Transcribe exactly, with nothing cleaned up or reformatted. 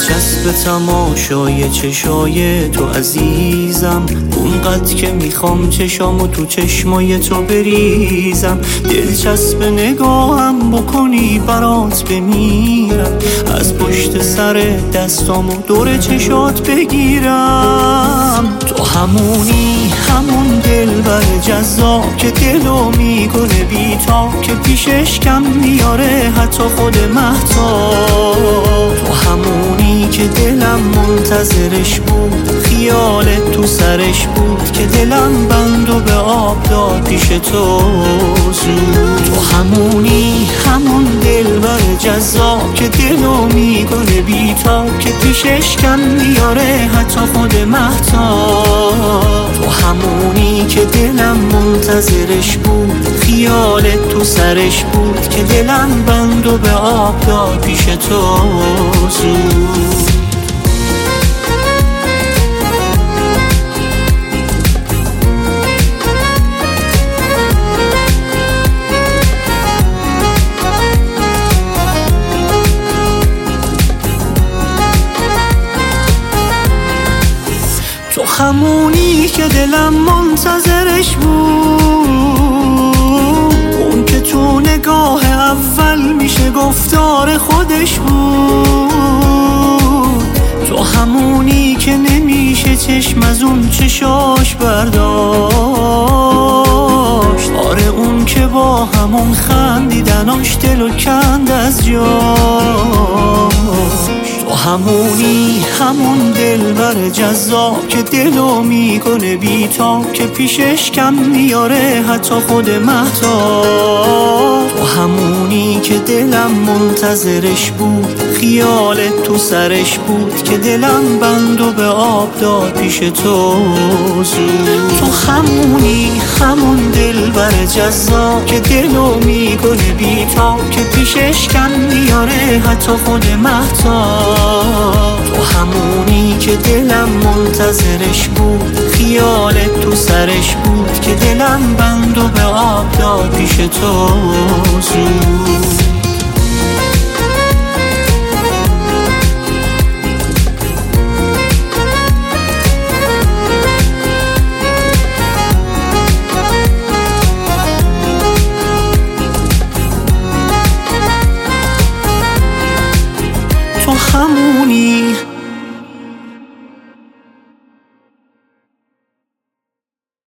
دلچسب تماشای چشای تو عزیزم، اونقدر که میخوام چشامو تو چشمای تو بریزم. دلچسب نگاهم بکنی برات بمیرم، از پشت سر دستامو دور چشات بگیرم. تو همونی همون دلبر جذاب که دلو میکنه بی‌تاب، که پیشش کم میاره حتی خود مهتاب. تو همونی که دلم منتظرش بود، خیالت تو سرش بود، که دلم بندو به آب داد پیش تو زود. تو همونی همون دلبر جذاب که دلو میکنه بی‌تاب، که پیشش کم میاره حتی خود مهتاب. تو همونی که دلم منتظرش بود، خیالت تو سرش بود، که دلم بندو به آب داد پیش تو زود. تو همونی که دلم منتظرش بود، اون که تو نگاه اول میشه گفتار خودش بود. تو همونی که نمیشه چشم از اون چشاش برداشت، آره اون که با همون خندیدناش دلو کند از جاش. تو همونی همون دلبر جذاب که دلو میکنه بی‌تاب، که پیشش کم میاره حتی خود مهتاب. تو همونی که دلم منتظرش بود، خیالت تو سرش بود، که دلم بندو به آب داد پیش تو زود. تو همونی همون دلبر جذاب که دلو میکنه بی‌تاب، که پیشش کم میاره حتی خود مهتاب. تو همونی که دلم منتظرش بود، خیالت تو سرش بود، که دلم بندو به آب داد پیش تو زود. تو همونی